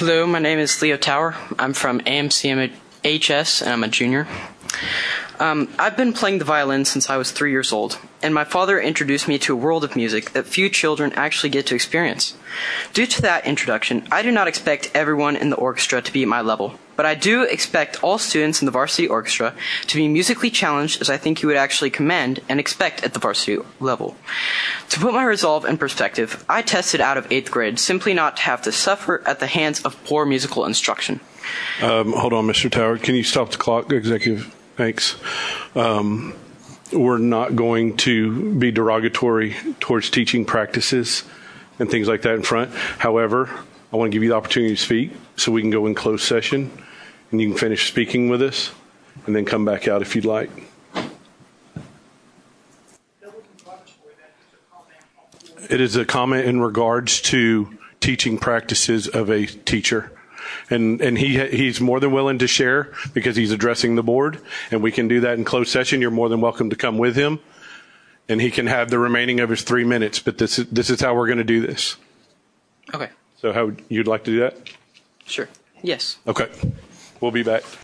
Hello, my name is Leo Tower. I'm from AMCMHS, and I'm a junior. I've been playing the violin since I was 3 years old, and my father introduced me to a world of music that few children actually get to experience. Due to that introduction, I do not expect everyone in the orchestra to be at my level, but I do expect all students in the varsity orchestra to be musically challenged as I think you would actually commend and expect at the varsity level. To put my resolve in perspective, I tested out of 8th grade simply not to have to suffer at the hands of poor musical instruction. Hold on, Mr. Tower. Can you stop the clock, Executive? Thanks. We're not going to be derogatory towards teaching practices and things like that in front. However, I want to give you the opportunity to speak so we can go in closed session and you can finish speaking with us and then come back out if you'd like. It is a comment in regards to teaching practices of a teacher. And he's more than willing to share because he's addressing the board, and we can do that in closed session. You're more than welcome to come with him, and he can have the remaining of his 3 minutes. But this is how we're going to do this. Okay. So how you'd like to do that? Sure. Yes. Okay. We'll be back.